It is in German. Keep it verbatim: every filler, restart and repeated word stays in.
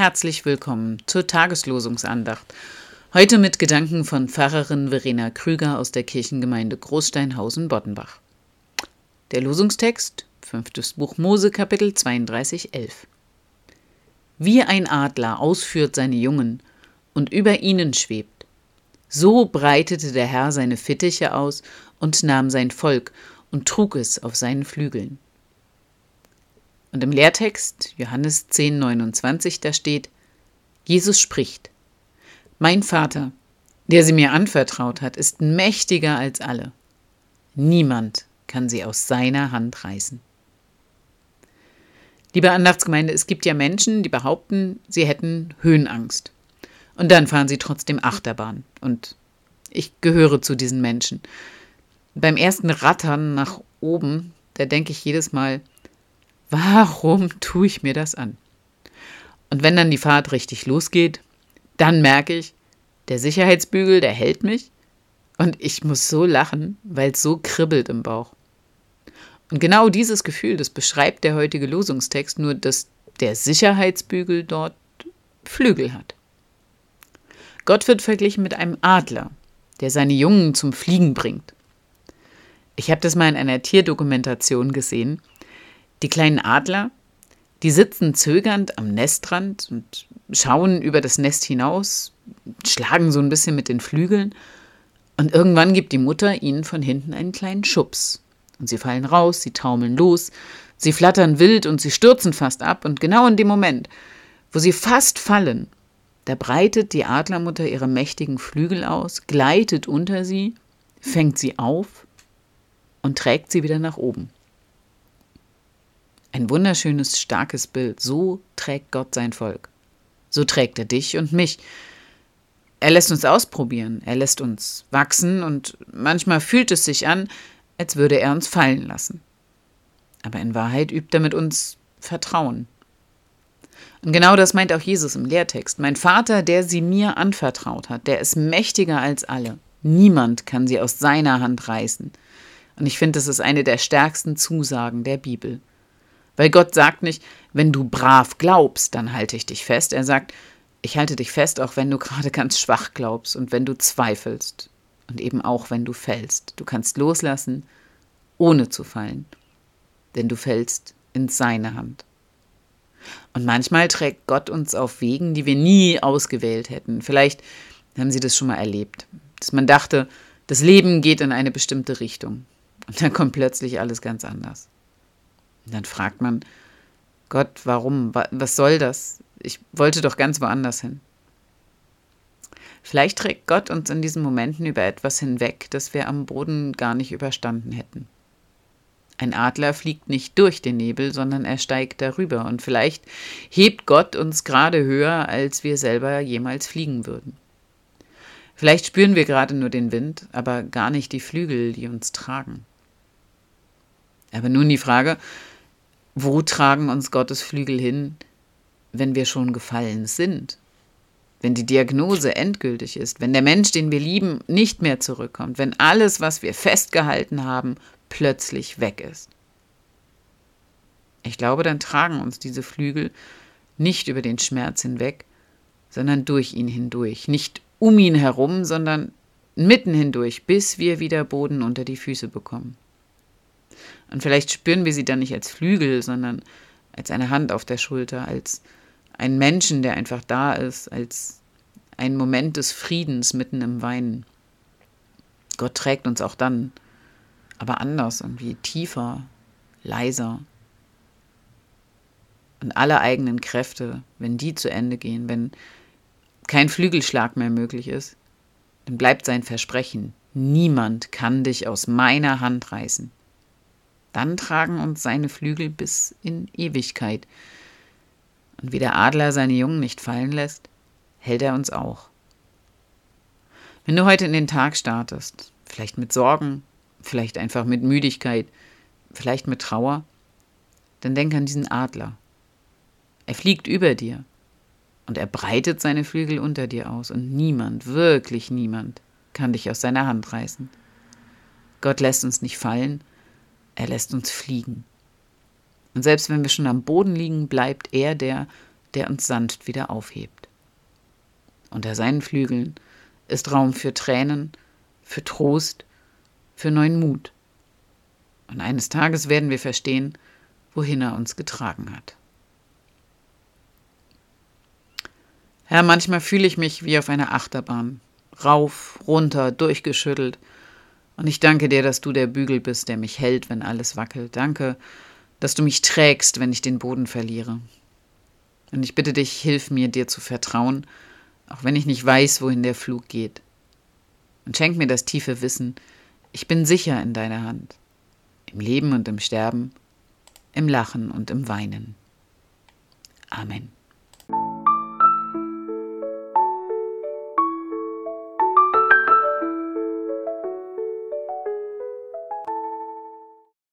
Herzlich willkommen zur Tageslosungsandacht. Heute mit Gedanken von Pfarrerin Verena Krüger aus der Kirchengemeinde Großsteinhausen-Boddenbach. Der Losungstext, fünftes Buch Mose, Kapitel zweiunddreißig, elf. Wie ein Adler ausführt seine Jungen und über ihnen schwebt, so breitete der Herr seine Fittiche aus und nahm sein Volk und trug es auf seinen Flügeln. Und im Lehrtext, Johannes zehn, neunundzwanzig, da steht: Jesus spricht: Mein Vater, der sie mir anvertraut hat, ist mächtiger als alle. Niemand kann sie aus seiner Hand reißen. Liebe Andachtsgemeinde, es gibt ja Menschen, die behaupten, sie hätten Höhenangst. Und dann fahren sie trotzdem Achterbahn. Und ich gehöre zu diesen Menschen. Beim ersten Rattern nach oben, da denke ich jedes Mal: Warum tue ich mir das an? Und wenn dann die Fahrt richtig losgeht, dann merke ich, der Sicherheitsbügel, der hält mich und ich muss so lachen, weil es so kribbelt im Bauch. Und genau dieses Gefühl, das beschreibt der heutige Losungstext, nur dass der Sicherheitsbügel dort Flügel hat. Gott wird verglichen mit einem Adler, der seine Jungen zum Fliegen bringt. Ich habe das mal in einer Tierdokumentation gesehen. Die kleinen Adler, die sitzen zögernd am Nestrand und schauen über das Nest hinaus, schlagen so ein bisschen mit den Flügeln und irgendwann gibt die Mutter ihnen von hinten einen kleinen Schubs. Und sie fallen raus, sie taumeln los, sie flattern wild und sie stürzen fast ab und genau in dem Moment, wo sie fast fallen, da breitet die Adlermutter ihre mächtigen Flügel aus, gleitet unter sie, fängt sie auf und trägt sie wieder nach oben. Ein wunderschönes, starkes Bild. So trägt Gott sein Volk. So trägt er dich und mich. Er lässt uns ausprobieren, er lässt uns wachsen und manchmal fühlt es sich an, als würde er uns fallen lassen. Aber in Wahrheit übt er mit uns Vertrauen. Und genau das meint auch Jesus im Lehrtext. Mein Vater, der sie mir anvertraut hat, der ist mächtiger als alle. Niemand kann sie aus seiner Hand reißen. Und ich finde, das ist eine der stärksten Zusagen der Bibel. Weil Gott sagt nicht, wenn du brav glaubst, dann halte ich dich fest. Er sagt, ich halte dich fest, auch wenn du gerade ganz schwach glaubst und wenn du zweifelst und eben auch wenn du fällst. Du kannst loslassen, ohne zu fallen, denn du fällst in seine Hand. Und manchmal trägt Gott uns auf Wegen, die wir nie ausgewählt hätten. Vielleicht haben Sie das schon mal erlebt, dass man dachte, das Leben geht in eine bestimmte Richtung und dann kommt plötzlich alles ganz anders. Und dann fragt man, Gott, warum? Was soll das? Ich wollte doch ganz woanders hin. Vielleicht trägt Gott uns in diesen Momenten über etwas hinweg, das wir am Boden gar nicht überstanden hätten. Ein Adler fliegt nicht durch den Nebel, sondern er steigt darüber. Und vielleicht hebt Gott uns gerade höher, als wir selber jemals fliegen würden. Vielleicht spüren wir gerade nur den Wind, aber gar nicht die Flügel, die uns tragen. Aber nun die Frage: Wo tragen uns Gottes Flügel hin, wenn wir schon gefallen sind? Wenn die Diagnose endgültig ist, wenn der Mensch, den wir lieben, nicht mehr zurückkommt, wenn alles, was wir festgehalten haben, plötzlich weg ist. Ich glaube, dann tragen uns diese Flügel nicht über den Schmerz hinweg, sondern durch ihn hindurch. Nicht um ihn herum, sondern mitten hindurch, bis wir wieder Boden unter die Füße bekommen. Und vielleicht spüren wir sie dann nicht als Flügel, sondern als eine Hand auf der Schulter, als einen Menschen, der einfach da ist, als einen Moment des Friedens mitten im Weinen. Gott trägt uns auch dann, aber anders, irgendwie tiefer, leiser. Und alle eigenen Kräfte, wenn die zu Ende gehen, wenn kein Flügelschlag mehr möglich ist, dann bleibt sein Versprechen: Niemand kann dich aus meiner Hand reißen. Dann tragen uns seine Flügel bis in Ewigkeit. Und wie der Adler seine Jungen nicht fallen lässt, hält er uns auch. Wenn du heute in den Tag startest, vielleicht mit Sorgen, vielleicht einfach mit Müdigkeit, vielleicht mit Trauer, dann denk an diesen Adler. Er fliegt über dir und er breitet seine Flügel unter dir aus und niemand, wirklich niemand, kann dich aus seiner Hand reißen. Gott lässt uns nicht fallen, er lässt uns fliegen. Und selbst wenn wir schon am Boden liegen, bleibt er der, der uns sanft wieder aufhebt. Unter seinen Flügeln ist Raum für Tränen, für Trost, für neuen Mut. Und eines Tages werden wir verstehen, wohin er uns getragen hat. Herr, manchmal fühle ich mich wie auf einer Achterbahn. Rauf, runter, durchgeschüttelt. Und ich danke dir, dass du der Bügel bist, der mich hält, wenn alles wackelt. Danke, dass du mich trägst, wenn ich den Boden verliere. Und ich bitte dich, hilf mir, dir zu vertrauen, auch wenn ich nicht weiß, wohin der Flug geht. Und schenk mir das tiefe Wissen, ich bin sicher in deiner Hand. Im Leben und im Sterben, im Lachen und im Weinen. Amen.